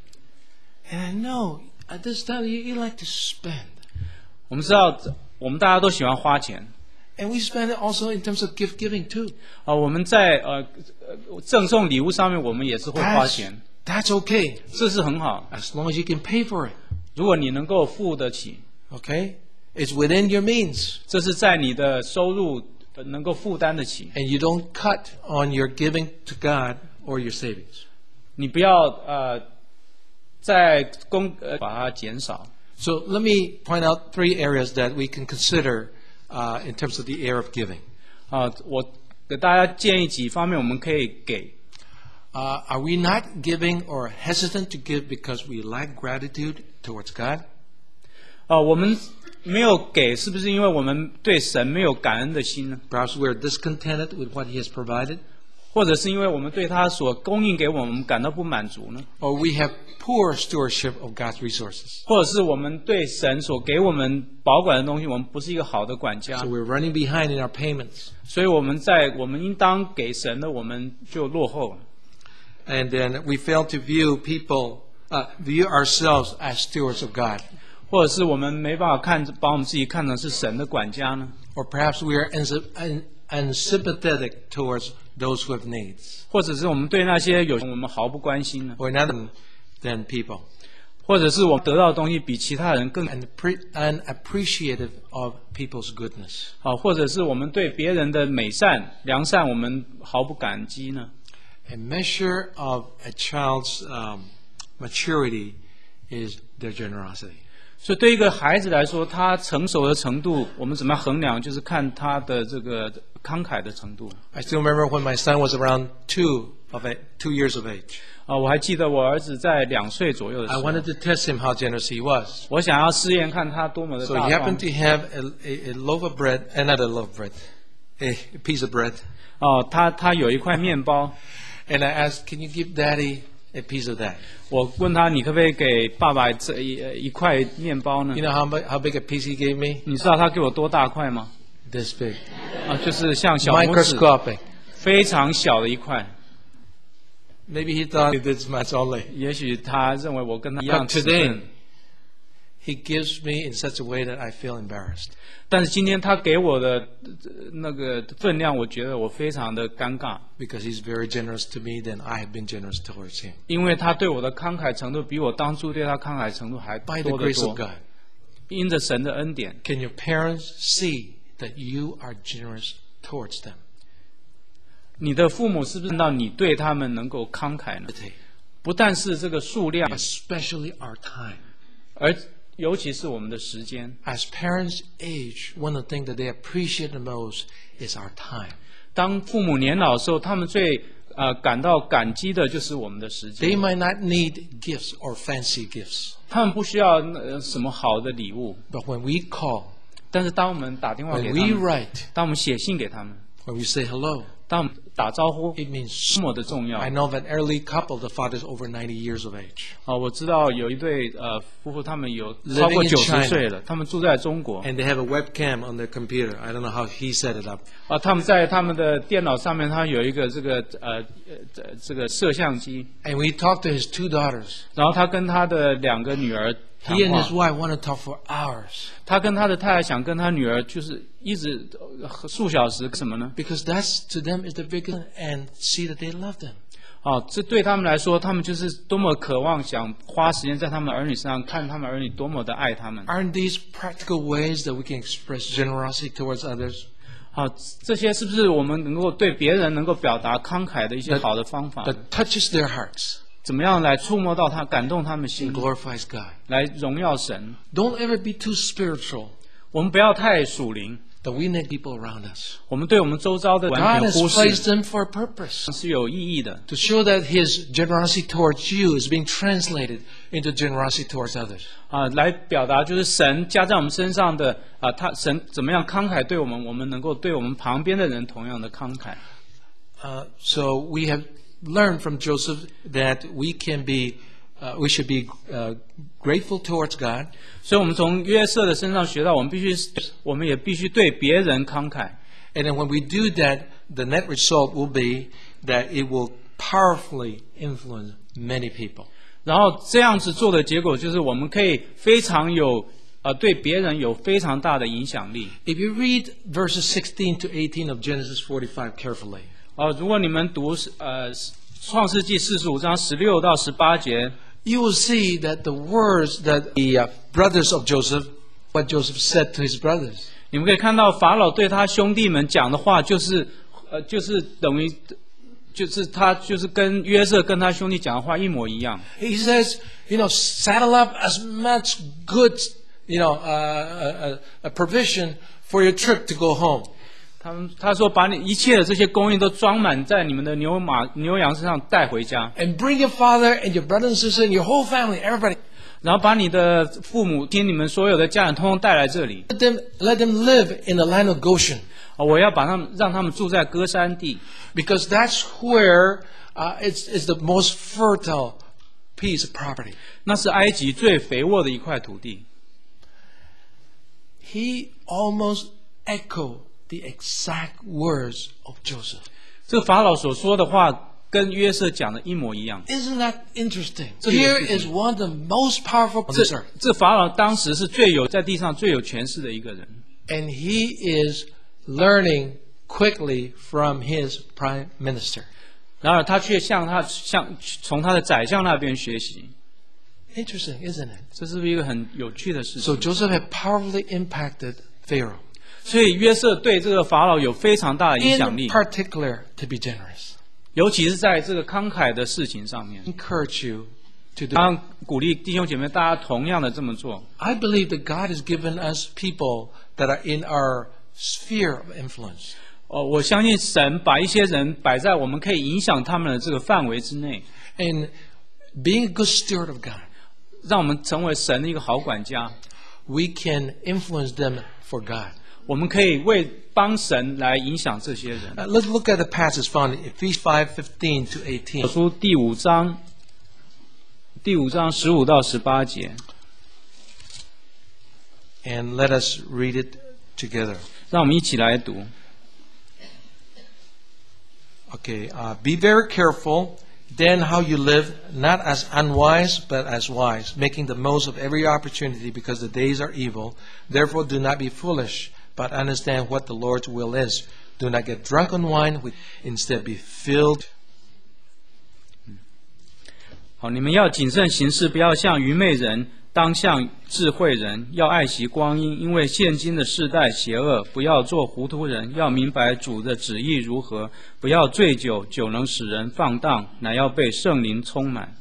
And I know at this time you, you like to spend. 我们知道，我们大家都喜欢花钱 And we spend it also in terms of gift giving too. 啊、我们在呃呃赠送礼物上面，我们也是会花 That's, 钱， that's okay, 这是很好。 as long as you can pay for it. 如果你能够付得起， Okay? It's within your means. 这是在你的收入呃能够负担得起。 And you don't cut on your giving to God or your savings. 你不要呃在公呃把它减少。 So let me point out three areas that we can consider uh, in terms of the area of giving. 啊、我给大家建议几方面，我们可以给。 Uh, are we not giving or hesitant to give because we lack gratitude towards God? 啊、我们没有给，是不是因为我们对神没有感恩的心呢？ Perhaps we're discontented with what He has provided? 或者是因为我们对他所供应给我们感到不满足呢？ Or we have poor stewardship of God's resources? 或者是我们对神所给我们保管的东西，我们不是一个好的管家 So，we're running behind in our payments. 所以我们在我们应当给神的，我们就落后了。 And then we fail to view people, uh, view ourselves as stewards of God. 或者是我们没办法看，把我们自己看成是神的管家呢？ Or perhaps we are uns- un- unsympathetic towards those who have needs. 或者是我们对那些有我们毫不关心呢？ Or not than people. 或者是我们得到的东西比其他人更 and pre- unappreciative of people's goodness. 好，或者是我们对别人的美善、良善，我们毫不感激呢？ A measure of a child's um, maturity is their generosity. 所以对一个孩子来说，他成熟的程度，我们怎么样衡量？就是看他的这个慷慨的程度。 I still remember when my son was around two of eight, two years of age. 啊，我还记得我儿子在两岁左右的时 I 候， wanted to test him how generous he was. 我想要试验看他多么的 So 大 he 方 happened。to have a, a, a loaf of bread, and not a loaf of bread, a piece of bread. 哦，他他有一块面包， And I asked, can you give daddy a piece of that? 我问他，你可不可以给爸爸这一呃一块面包呢 You？know how, mu- how big a piece he gave me? 你知道他给我多大块吗？ This big. 啊，就是像小拇指， Microscopic. 非常小的一块。 Maybe he thought this much only. 也许他认为我跟他一样 But 尺 today, 寸， he gives me in such a way that I feel embarrassed. 但是今天他给我的呃那个分量，我觉得我非常的尴尬， Because he's very generous to me, then I have been generous towards him. 因为他对我的慷慨程度比我当初对他慷慨程度还 By the 多得 grace of 多。 God, 因着神的恩典， can your parents see that you are generous towards them? 你的父母是不是看到你对他们能够慷慨呢？不但是这个数量， Especially our time. 而尤其是我们的时间。 As parents age, one of the things that they appreciate the most is our time. 当父母年老的时候，他们最呃感到感激的就是我们的时 They 间。 might not need gifts or fancy gifts, 他们不需要呃什么好的礼物， but when we call, 但是当我们打电话给 when 他 we 们， write, 当我们写信给他们， when we say hello, 当我们打招呼， it means 多么的重要 I know of an elderly couple, the father's over ninety years of age. 啊！我知道有一对呃夫妇，他们有 Living 超过 in 九十 China 岁了，他们住在中国 And they have a webcam on their computer. I don't know how he set it up. 啊，他们在他们的电脑上面，他有一个这个呃呃这这个摄像机， And we talked to his two daughters. 然后他跟他的两个女儿谈 He and his 话， wife want to talk for hours 他跟他的太太想跟他女儿就是一直呃数小时什么呢？ because that's to them is the biggest and see that they love them. 哦，这对他们来说，他们就是多么渴望想花时间在他们儿女身上，看他们儿女多么的爱他们。 Aren't these practical ways that we can express generosity towards others? 好，这些是不是我们能够对别人能够表达慷慨的一些好的方法？ That touches their hearts 怎么样来触摸到他，感动他们 and 心， glorifies God. 来荣耀神？ Don't ever be too spiritual 我们不要太属灵， that we need people around us. 我们对我们周遭的完 God 全 has 忽 placed 视 them for a purpose. 是有意义的。 To show that his generosity towards you is being translated into generosity towards others. 啊，来表达就是神加在我们身上的啊，他神怎么样慷慨对我们，我们能够对我们旁边的人同样的慷慨。 Uh, so we have learned from Joseph that we can be, uh, we should be uh, grateful towards God, 所以，我们从约瑟的身上学到，我们必须，我们也必须对别人慷慨。 and then when we do that, the net result will be that it will powerfully influence many people. 然后这样子做的结果，就是我们可以非常有呃对别人有非常大的影响力。 If you read verses sixteen to eighteen of Genesis forty-five carefully, 哦、如果你们读呃创世纪四十五章十六到十八节， you will see that the words that the uh, brothers of Joseph, what Joseph said to his brothers, 你们可以看到法老对他兄弟们讲的话，就是呃就是等于就是他就是跟约瑟跟他兄弟讲的话一模一样。 he says, you know, saddle up as much goods, you know, uh, a, a provision for your trip to go home. 他们他说把你一切的这些供应都装满在你们的牛马牛羊身上带回家， And bring your father and your brother and sister and your whole family, everybody. 然后把你的父母亲、你们所有的家人通通带来这里。 Let them, let them live in the land of Goshen. 啊，我要把他们让他们住在歌山地， Because that's where uh, it's, it's the most fertile piece of property. 那是埃及最肥沃的一块土地。 He almost echoed the exact words of Joseph. 这个法老所说的话跟约瑟讲的一模一样。 Isn't that interesting? 这个有 Here 趣。 is one of the most powerful on this 这 earth. 这法老当时是最有在地上最有权势的一个人， And he is learning quickly from his prime minister. 然而他却向他向从他的宰相那边学习。 Interesting, isn't it? 这是不是一个很有趣的事 So 情？ Joseph had powerfully impacted Pharaoh, 所以约瑟对这个法老有非常大的影响 in 力， particular to be generous. 尤其是在这个慷慨的事情上面。 Encourage you to do. 当鼓励弟兄姐妹大家同样的这么做。 I believe that God has given us people that are in our sphere of influence. 哦，我相信神把一些人摆在我们可以影响他们的这个范围之内， And being a good steward of God, 让我们成为神的一个好管家。 we can influence them for God. 我们可以为帮神来影响这些人。 Uh, let's look at the passage found in Ephesians five fifteen to 所 eighteen. 书第五章，第五章十五到十八节， And let us read it together. 让我们一起来读。 Okay, uh, be very careful then how you live, not as unwise, but as wise, making the most of every opportunity because the days are evil. Therefore, do not be foolish, but understand what the Lord's will is. Do not get drunk on wine, instead be filled. 好，你们要谨慎行事，不要像愚昧人，当像智慧人，要爱惜光阴，因为现今的世代邪恶。不要做糊涂人，要明白主的旨意如何。不要醉酒，酒能使人放荡，乃要被圣灵充满。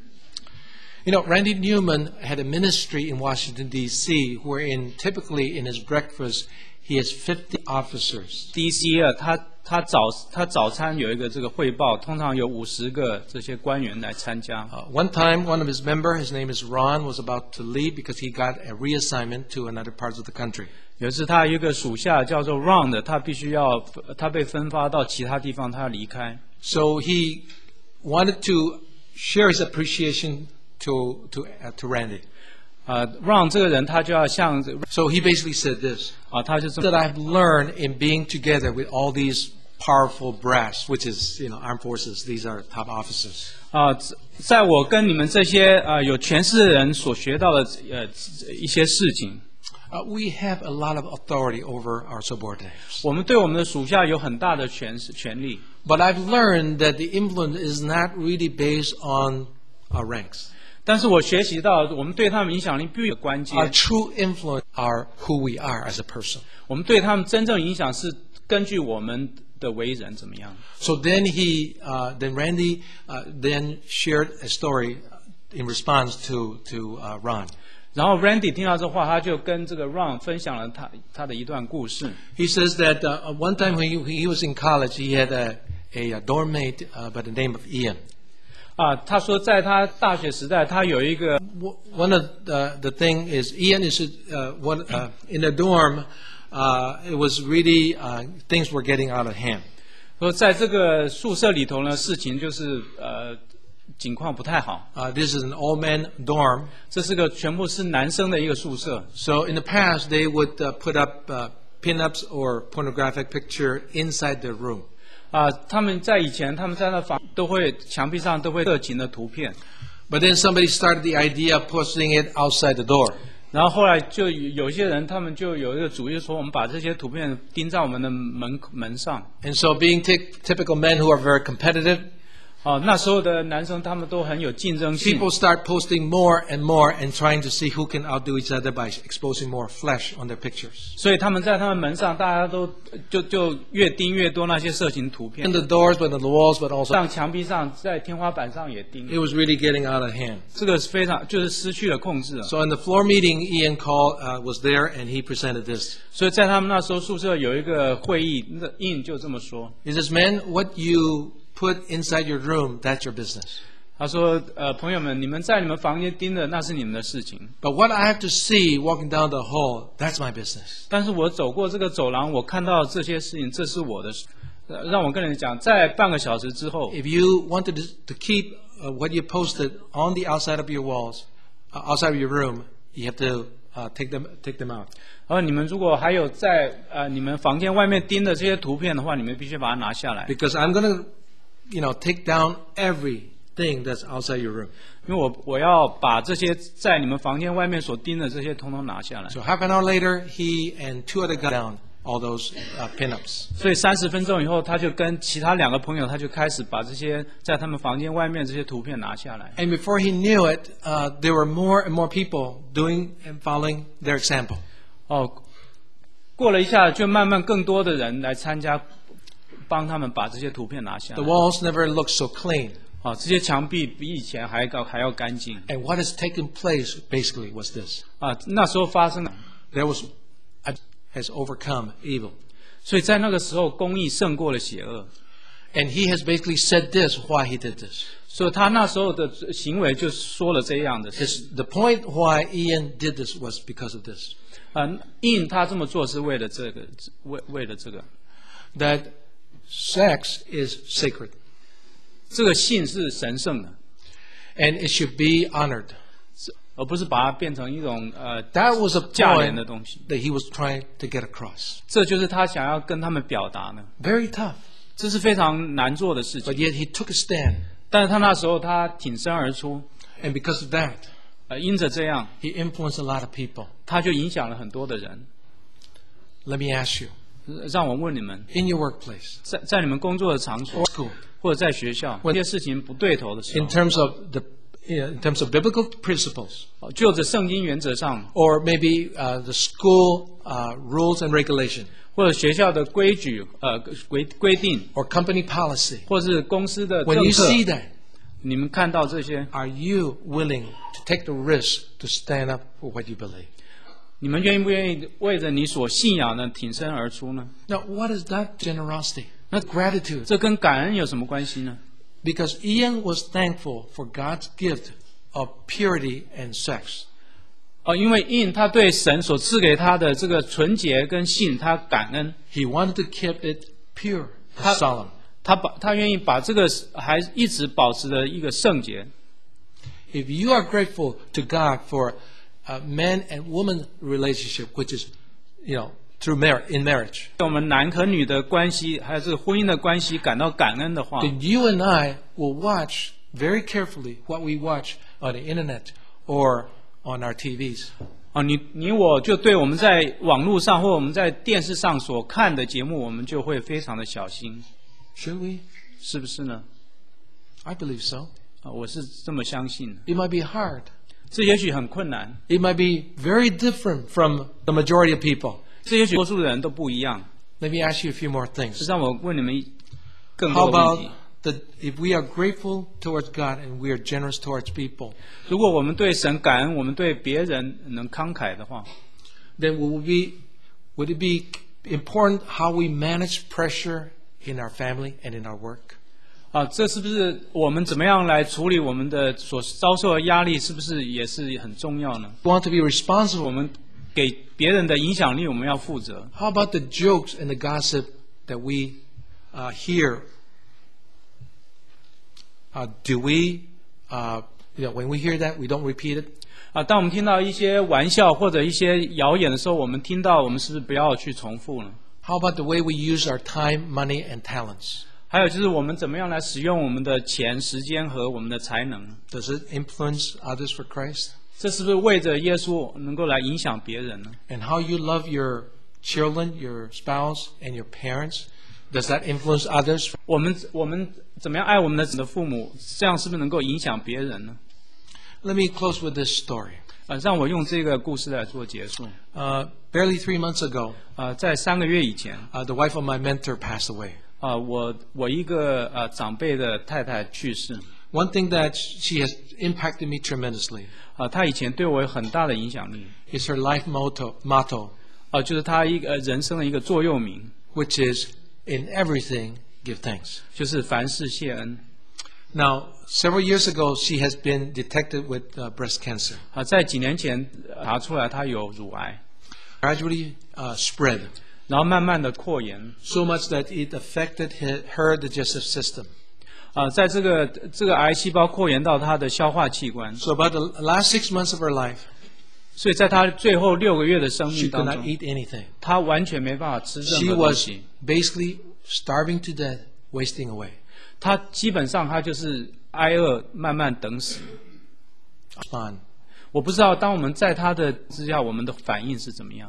You know, Randy Newman had a ministry in Washington, D C, wherein typically in his breakfast he has fifty officers. D C 啊，他他早他早餐有一个这个汇报，通常有五十个这些官员来参加。 Uh, one time, one of his members, his name is Ron, was about to leave because he got a reassignment to another parts of the country. 有一次，他有一个属下叫做 Ron 的，他必须要他被分发到其他地方，他要离开。 So he wanted to share his appreciation to to uh, to Randy. 啊、让这个人他就要像 So he basically said this, 啊，他就这么 that I've learned in being together with all these powerful brass, which is, you know, armed forces. These are top officers. 啊，在我跟你们这些啊有权势的人所学到的呃一些事情， Uh, we have a lot of authority over our subordinates. 我们对我们的属下有很大的权权利。 But I've learned that the influence is not really based on our ranks. 但是我学习到，我们对他们影响力必有关键。 Our true influence are who we are as a person. 我们对他们真正影响是根据我们的为人怎么样。 So then he, uh, then Randy, uh, then shared a story in response to to uh, Ron. 然后 Randy 听到这话，他就跟这个 Ron 分享了他他的一段故事。 He says that uh, one time when he, when he was in college, he had a a, a dorm mate uh, by the name of Ian. 啊，他说在他大学时代，他有一个 W- One of the the thing is Ian is uh, one uh, in the dorm. Uh, it was really uh, things were getting out of hand. 说在这个宿舍里头呢，事情就是呃情况不太好。 Uh, this is an all-man dorm. 这是个全部是男生的一个宿舍。 So in the past, they would uh, put up uh, pin-ups or pornographic picture inside their room. 啊，他们在以前，他们在那房都会墙壁上都会色情的图片， But then somebody started the idea of posting it outside the door. 然后后来就有一些人，他们就有一个主意说，我们把这些图片钉在我们的门门上。 And so being ty- typical men who are very competitive, 哦，那所有的男生他们都很有竞争性， people start posting more and more and trying to see who can outdo each other by exposing more flesh on their pictures. 所以他们在他们门上，大家都就就越钉越多那些色情图片 In，the doors, but on the walls, but also 上墙壁上，在天花板上也钉 it，was really getting out of hand. 这个是非常就是失去了控制了。 So in the floor meeting, Ian called uh, was there and he presented this. 所以在他们那时候宿舍有一个会议，那 In 就这么说， He says, "Men, what you put inside your room, that's your business. 他说：“呃，朋友们，你们在你们房间盯的那是你们的事情， But what I have to see walking down the hall, that's my business." 但是我走过这个走廊，我看到这些事情，这是我的事。呃让我跟你讲，在半个小时之后， If you wanted to, to keep uh, what you posted on the outside of your walls, uh, outside of your room, you have to uh, take them take them out. 然后你们如果还有在呃你们房间外面盯的这些图片的话，你们必须把它拿下来， Because I'm going to, you know, take down everything that's outside your room. 因为我我要把这些在你们房间外面所盯的这些，通通拿下来。 So half an hour later, he and two other guys down all those uh, pinups. 所以三十分钟以后，他就跟其他两个朋友，他就开始把这些在他们房间外面这些图片拿下来。 And before he knew it, uh, there were more and more people doing and following their example. 哦，过了一下，就慢慢更多的人来参加，帮他们把这些图片拿下 The 来。 walls never looked so clean. 哦，这些墙壁比以前还高还要干净。 And what has taken place basically was this. 啊，那时候发生了， There was has overcome evil. 所以在那个时候，公义胜过了邪恶。 And he has basically said this why he did this. 所以他那时候的行为就说了这样的事。 His, the point why Ian did this was because of this. 啊，印他这么做是为了这个，为为了这个， That sex is sacred. 这个性是神圣的， And it should be honored. 而不是把它变成一种呃 That was a 价廉 point 的东西。 that he was trying to get across. 这就是他想要跟他们表达的， Very tough. 这是非常难做的事 But 情。 yet he took a stand. 但是他那时候他挺身而出， And because of that, 呃，因着这样， he influenced a lot of people. 他就影响了很多的人。 Let me ask you, 呃让我问你们， in your workplace 在在你们工作的场所 or school, 或者在学校，这些事情不对头的时 in 候， terms of the in terms of biblical principles, 哦就着圣经原则上， or maybe uh, the school uh, rules and regulation, 或者学校的规矩、呃规规定， or company policy, 或是公司的 when 政 you 策， see that, 你们看到这些， are you willing to take the risk to stand up for what you believe? 你们愿不愿意为着你所信仰的挺身而出呢？ Now, what is that generosity? Not gratitude. 这跟感恩有什么关系呢？ Because Ian was thankful for God's gift of purity and sex. 哦，因为因他对神所赐给他的这个纯洁跟信，他感恩， He wanted to keep it pure, 他 solemn. 他把他愿意把这个还一直保持的一个圣洁。 If you are grateful to God for a man and woman relationship, which is, you know, through marriage, in marriage, 对我们男和女的关系，还有这个婚姻的关系感到感恩的话， then you and I will watch very carefully what we watch on the internet or on our T Vs. 啊，你你我就对我们在网络上或我们在电视上所看的节目，我们就会非常的小心， Should we? 是不是呢？ I believe so. 啊，我是这么相信的。 It might be hard. 这也许很困难， It might be very different from the majority of people. 这也许多数的人都不一样。 Let me ask you a few more 这 things. 让我问你们更 How 多的问 about 题。 the, if we are grateful towards God and we are generous towards people, 如果我们对神感恩，我们对别人能慷慨的话， then will we be, would it be important how we manage pressure in our family and in our work? 啊，这是不是我们怎么样来处理我们的所遭受的压力，是不是也是很重要呢？ We want to be 我 responsible. 们给别人的影响力，我们要负责。 How about the jokes and the gossip that we uh, hear? Uh, do we, uh, you know, when we hear that, we don't repeat it? 啊，当我们听到一些玩笑或者一些谣言的时候，我们听到，我们是不是不要去重复呢？ How about the way we use our time, money, and talents? 还有就是我们怎么样来使用我们的钱、时间和我们的才能？ Does it influence others for Christ? 这是不是为着耶稣能够来影响别人呢？ And how you love your children, your spouse, and your parents? Does that influence others? 我们我们怎么样爱我们的的父母？这样是不是能够影响别人呢？ Let me close with this story. 呃，让我用这个故事来做结束。 Uh, barely three months ago, 呃，在三个月以前， uh, the wife of my mentor passed away. 啊、我我一个呃长辈的太太去世， One thing that she has impacted me tremendously 啊、她以前对我有很大的影响力， is her life motto, motto, 啊、就是她一个呃人生的一个座右铭， which is in everything give thanks. 就是凡事谢恩。 Now, several years ago, she has been detected with uh, breast cancer. 啊、在几年前呃查出来她有乳癌， Gradually uh, spread 然后慢慢的扩延， so much that it affected her, her digestive system. 啊、在这个这个癌细胞扩延到她的消化器官， So about the last six months of her life, 所以在她最后六个月的生 she 命 could 当 not 中， eat anything. 她完全没办法吃任 She 何东 was 西， basically starving to death, wasting away. 她基本上她就是挨饿，慢慢等死。 Fun. 我不知道当我们在她的之下，我们的反应是怎么样。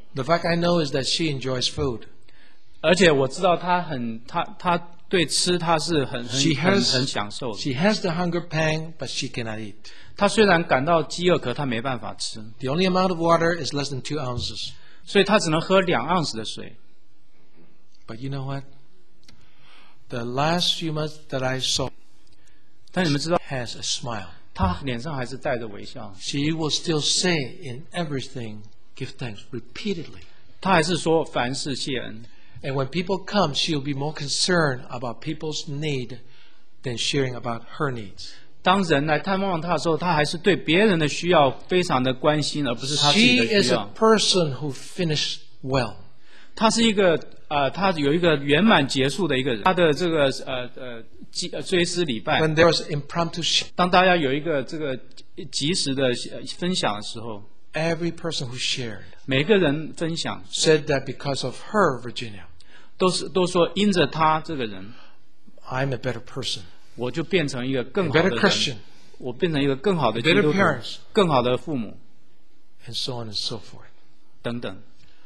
The fact I know is that she enjoys food. 而且我知道他很他他对吃他是很很 She 很 has 很享受的。 she has the hunger pang, but she cannot eat. 他虽然感到饥饿，可他没办法吃， The only amount of water is less than two ounces. 所以他只能喝两盎司的水。 But you know what? The last few months that I saw 但你们知道， has a smile. 他脸上还是带着微笑， She will still say in everything, give thanks repeatedly. 他还是说凡事谢恩。 And when people come, she'll be more concerned about people's need than sharing about her needs. 当人来探望他的时候，他还是对别人的需要非常的关心，而不是他自己 She 的 is 需 a 要。 person who finished well. 他是一个呃，他有一个圆满结束的一个人。他的这个呃呃祭呃追思礼拜， When there was impromptu, sh- 当大家有一个这个及时的呃分享的时候， every person who shared 每个人分享 said that because of her, Virginia, 都是都说因着他这个人， I'm a better person, 我就变成一个 a 更好的 better 人， Christian, 我变成一个更好的基 better 督徒 parents, 更好的父母 and so on and so forth. 等等。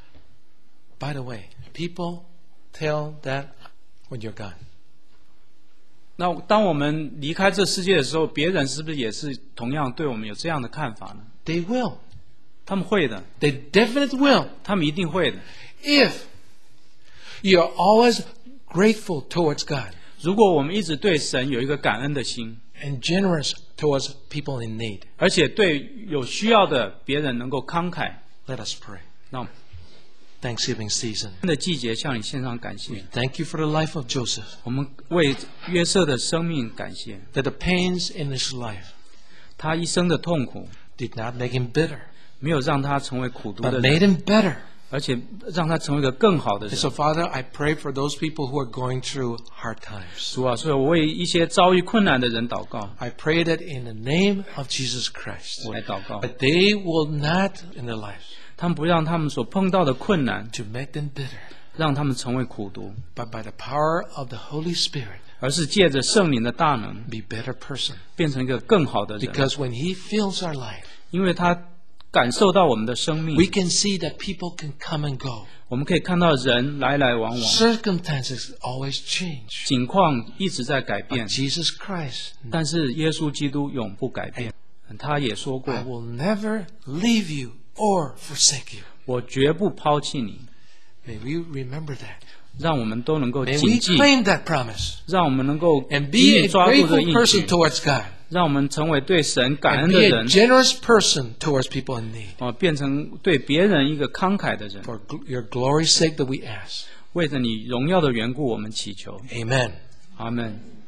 By the way, people tell that when you're gone. 那当我们离开这世界的时候，别人是不是也是同样对我们有这样的看法呢？ They will. 他们会的， They definitely will. 他们一定会的。 If you're always grateful towards God 如果我们一直对神有一个感恩的心， and generous towards people in need, 而且对有需要的别人能够慷慨， let us pray. 那我们 Thanksgiving season. 的季节向你献上感谢。 Thank you for the life of Joseph, 我们为约瑟的生命感谢， that the pains in his life 他一生的痛苦 did not make him bitter, 没有让他成为苦毒 but 的 made 人， him better. 而且让他成为一个更好的 And 人。 so, Father, I pray for those people who are going through hard times. 主啊，所以我为一些遭遇困难的人祷告， I pray that in the name of Jesus Christ, 我来祷告， that they will not in their lives 他们不让他们所碰到的困难 to make them bitter, 让他们成为苦毒， but by the power of the Holy Spirit, 而是借着圣灵的大能 be better person. 变成一个更好的人。 Because when He fills our life, 因为他感受到我们的生命 we，can see that people can come and go. 我们可以看到人来来往往， Circumstances always change. 情况一直在改变， Jesus Christ, 但是耶稣基督永不改变。他也说过 I will never leave you or forsake you. 我绝不抛弃你。 May we remember that. 让我们都能够 May 谨 we 记， claim that promise 让我们能够 and 紧 be 紧 a 抓住这 grateful 个应 person 许， towards God 让我们成为对神感 and 恩的 be a 人， generous person towards people in need. 哦，变成对别人一个慷慨的人。 For gl- your glory's sake that we ask. 为着你荣耀的缘故，我们祈求。 Amen. 阿门。